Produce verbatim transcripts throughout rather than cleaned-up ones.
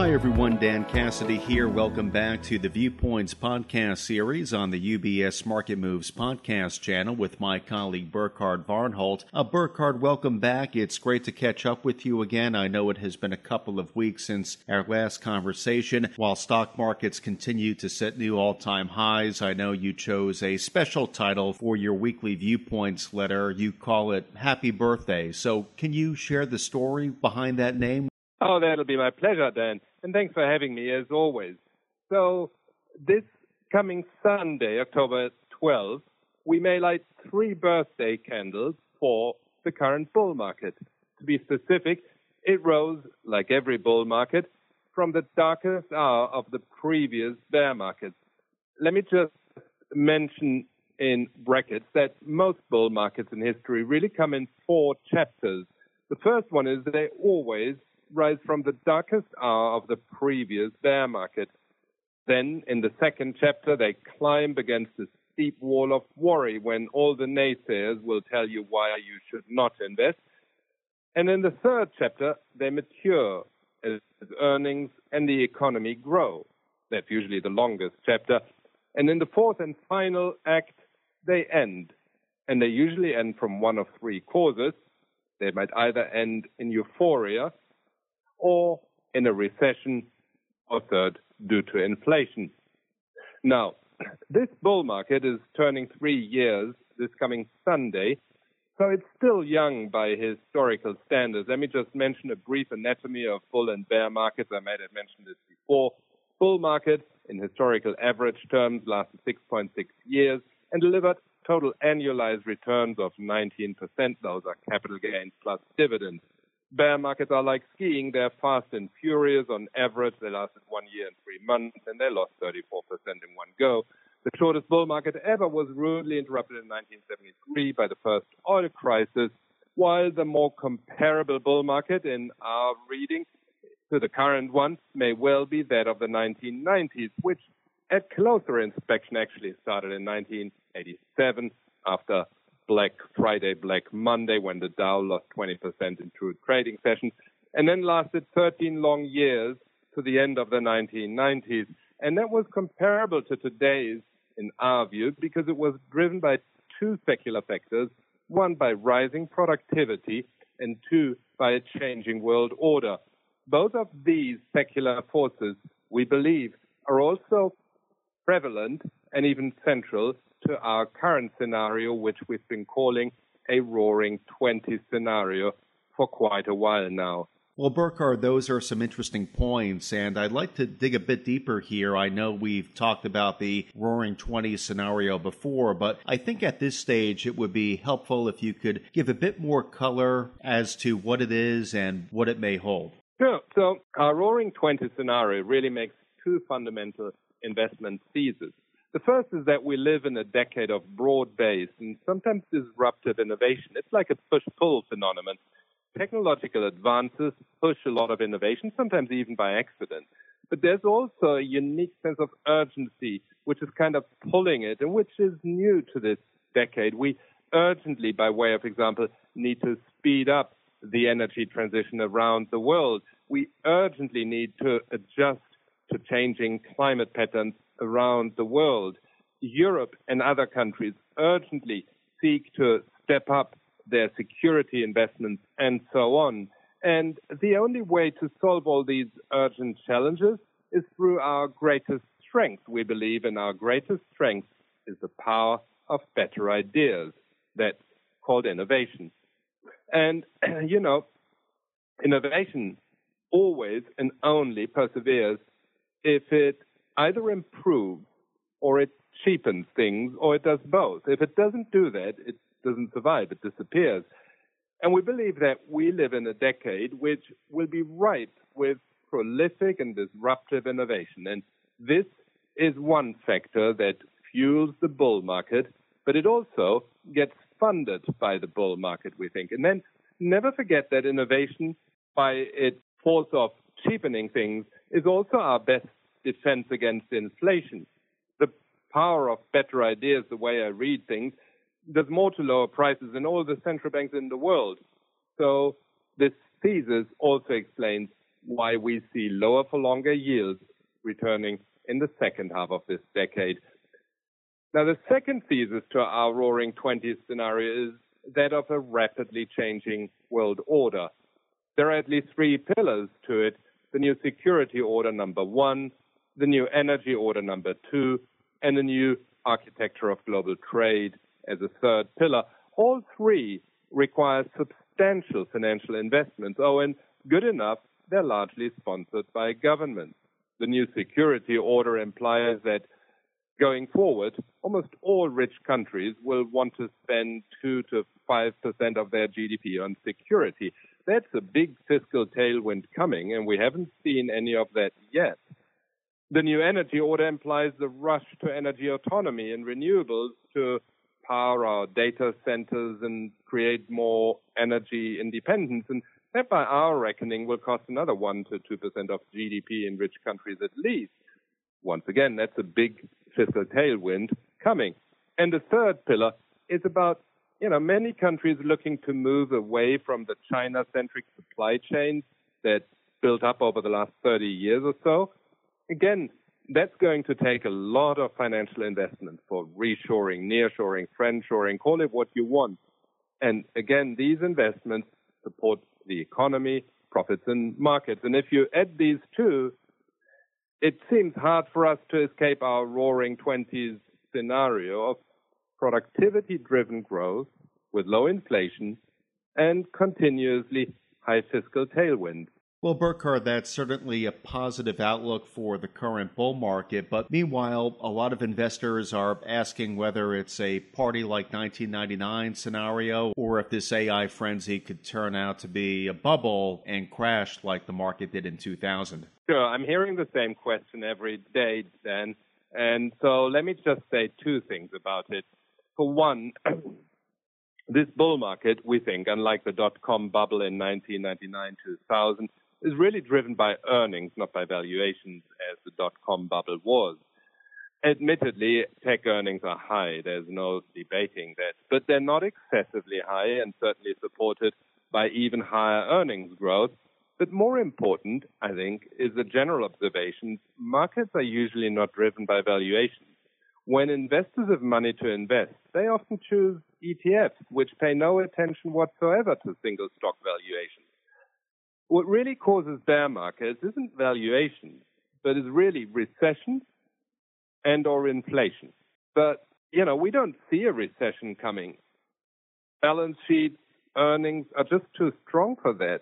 Hi everyone, Dan Cassidy here. Welcome back to the Viewpoints podcast series on the U B S Market Moves podcast channel with my colleague Burkhard Varnholt. Uh, Burkhard, welcome back. It's great to catch up with you again. I know it has been a couple of weeks since our last conversation. While stock markets continue to set new all-time highs, I know you chose a special title for your weekly Viewpoints letter. You call it Happy Birthday. So can you share the story behind that name? Oh, that'll be my pleasure, Dan. And thanks for having me, as always. So this coming Sunday, October twelfth, we may light three birthday candles for the current bull market. To be specific, it rose, like every bull market, from the darkest hour of the previous bear market. Let me just mention in brackets that most bull markets in history really come in four chapters. The first one is that they always rise from the darkest hour of the previous bear market. Then, in the second chapter, they climb against the steep wall of worry when all the naysayers will tell you why you should not invest. And in the third chapter, they mature as earnings and the economy grow. That's usually the longest chapter. And in the fourth and final act, they end. And they usually end from one of three causes. They might either end in euphoria, or in a recession, or third, due to inflation. Now, this bull market is turning three years this coming Sunday, so it's still young by historical standards. Let me just mention a brief anatomy of bull and bear markets. I might have mentioned this before. Bull market, in historical average terms, lasted six point six years and delivered total annualized returns of nineteen percent. Those are capital gains plus dividends. Bear markets are like skiing. They're fast and furious. On average, they lasted one year and three months, and they lost thirty-four percent in one go. The shortest bull market ever was rudely interrupted in nineteen seventy-three by the first oil crisis, while the more comparable bull market in our reading to the current one may well be that of the nineteen nineties, which at closer inspection actually started in nineteen eighty-seven after Black Friday, Black Monday, when the Dow lost twenty percent in two trading sessions, and then lasted thirteen long years to the end of the nineteen nineties. And that was comparable to today's, in our view, because it was driven by two secular factors, one by rising productivity, and two by a changing world order. Both of these secular forces, we believe, are also prevalent and even central to our current scenario, which we've been calling a Roaring Twenties scenario for quite a while now. Well, Burkhard, those are some interesting points, and I'd like to dig a bit deeper here. I know we've talked about the Roaring Twenties scenario before, but I think at this stage it would be helpful if you could give a bit more color as to what it is and what it may hold. Sure. So our Roaring Twenties scenario really makes two fundamental investment theses. The first is that we live in a decade of broad-based and sometimes disruptive innovation. It's like a push-pull phenomenon. Technological advances push a lot of innovation, sometimes even by accident. But there's also a unique sense of urgency, which is kind of pulling it, and which is new to this decade. We urgently, by way of example, need to speed up the energy transition around the world. We urgently need to adjust to changing climate patterns around the world. Europe and other countries urgently seek to step up their security investments and so on. And the only way to solve all these urgent challenges is through our greatest strength. We believe in our greatest strength is the power of better ideas. That's called innovation. And, you know, innovation always and only perseveres if it either improves or it cheapens things or it does both. If it doesn't do that, it doesn't survive, it disappears. And we believe that we live in a decade which will be ripe with prolific and disruptive innovation. And this is one factor that fuels the bull market, but it also gets funded by the bull market, we think. And then never forget that innovation, by its force of cheapening things, is also our best defense against inflation. The power of better ideas, the way I read things, does more to lower prices than all the central banks in the world. So this thesis also explains why we see lower for longer yields returning in the second half of this decade. Now, the second thesis to our Roaring Twenties scenario is that of a rapidly changing world order. There are at least three pillars to it: the new security order number one, the new energy order number two, and the new architecture of global trade as a third pillar. All three require substantial financial investments. Oh, and good enough, they're largely sponsored by governments. The new security order implies that going forward, almost all rich countries will want to spend two to five percent of their G D P on security. That's a big fiscal tailwind coming, and we haven't seen any of that yet. The new energy order implies the rush to energy autonomy and renewables to power our data centers and create more energy independence. And that, by our reckoning, will cost another one to two percent of G D P in rich countries at least. Once again, that's a big fiscal tailwind coming. And the third pillar is about, you know, many countries looking to move away from the China-centric supply chains that built up over the last thirty years or so. Again, that's going to take a lot of financial investment for reshoring, nearshoring, friendshoring, call it what you want. And again, these investments support the economy, profits, and markets. And if you add these two, it seems hard for us to escape our Roaring Twenties scenario of productivity-driven growth with low inflation and continuously high fiscal tailwinds. Well, Burkhard, that's certainly a positive outlook for the current bull market. But meanwhile, a lot of investors are asking whether it's a party like nineteen ninety-nine scenario or if this A I frenzy could turn out to be a bubble and crash like the market did in two thousand. Sure, I'm hearing the same question every day, Dan. And so let me just say two things about it. For one, this bull market, we think, unlike the dot-com bubble in nineteen ninety-nine to two thousand, is really driven by earnings, not by valuations, as the dot-com bubble was. Admittedly, tech earnings are high. There's no debating that. But they're not excessively high and certainly supported by even higher earnings growth. But more important, I think, is the general observation. Markets are usually not driven by valuations. When investors have money to invest, they often choose E T Fs, which pay no attention whatsoever to single stock valuations. What really causes bear markets isn't valuations, but is really recession and or inflation. But, you know, we don't see a recession coming. Balance sheets, earnings are just too strong for that.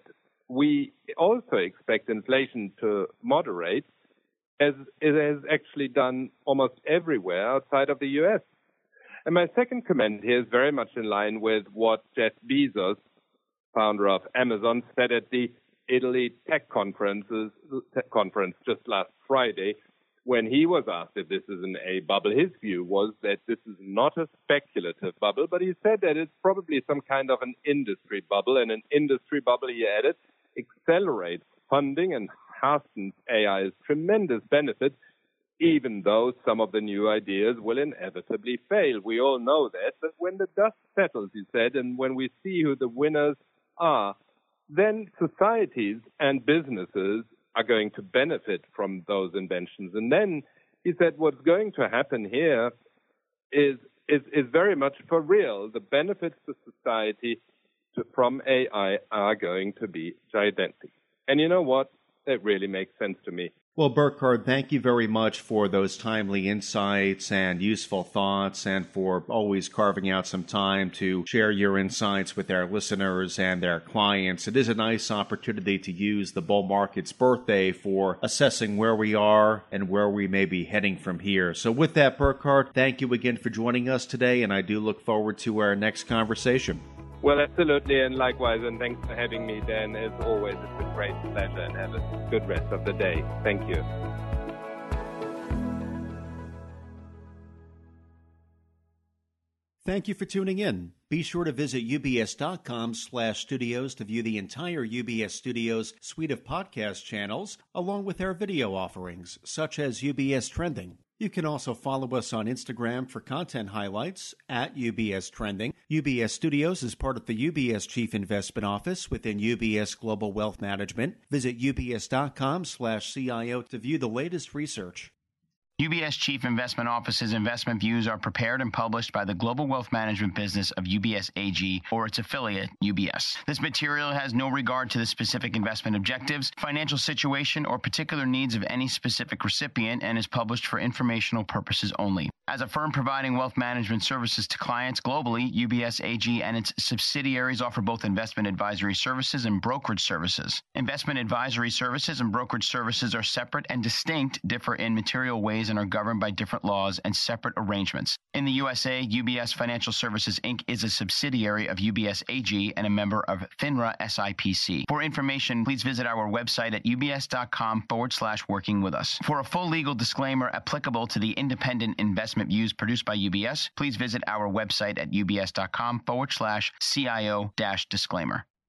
We also expect inflation to moderate, as it has actually done almost everywhere outside of the U S. And my second comment here is very much in line with what Jeff Bezos, founder of Amazon, said at the Italy Tech Conferences, tech conference just last Friday, when he was asked if this is an A bubble. His view was that this is not a speculative bubble, but he said that it's probably some kind of an industry bubble, and an industry bubble, he added, accelerates funding and hastens A I's tremendous benefits, even though some of the new ideas will inevitably fail. We all know that, but when the dust settles, he said, and when we see who the winners are, then societies and businesses are going to benefit from those inventions. And then he said what's going to happen here is is, is very much for real. The benefits to society to, from A I are going to be gigantic. And you know what? That really makes sense to me. Well, Burkhard, thank you very much for those timely insights and useful thoughts, and for always carving out some time to share your insights with our listeners and their clients. It is a nice opportunity to use the bull market's birthday for assessing where we are and where we may be heading from here. So with that, Burkhard, thank you again for joining us today, and I do look forward to our next conversation. Well, absolutely, and likewise, and thanks for having me, Dan. As always, it's a great pleasure, and have a good rest of the day. Thank you. Thank you for tuning in. Be sure to visit ubs.com slash studios to view the entire U B S Studios suite of podcast channels, along with our video offerings, such as U B S Trending. You can also follow us on Instagram for content highlights at U B S Trending. U B S Studios is part of the U B S Chief Investment Office within U B S Global Wealth Management. Visit ubs.com slash CIO to view the latest research. U B S Chief Investment Office's investment views are prepared and published by the global wealth management business of U B S A G or its affiliate, U B S. This material has no regard to the specific investment objectives, financial situation, or particular needs of any specific recipient and is published for informational purposes only. As a firm providing wealth management services to clients globally, U B S A G and its subsidiaries offer both investment advisory services and brokerage services. Investment advisory services and brokerage services are separate and distinct, differ in material ways, and are governed by different laws and separate arrangements. In the U S A, U B S Financial Services, Incorporated is a subsidiary of U B S A G and a member of FINRA S I P C. For information, please visit our website at ubs.com forward slash working with us. For a full legal disclaimer applicable to the independent investment views produced by U B S, please visit our website at ubs.com forward slash CIO dash disclaimer.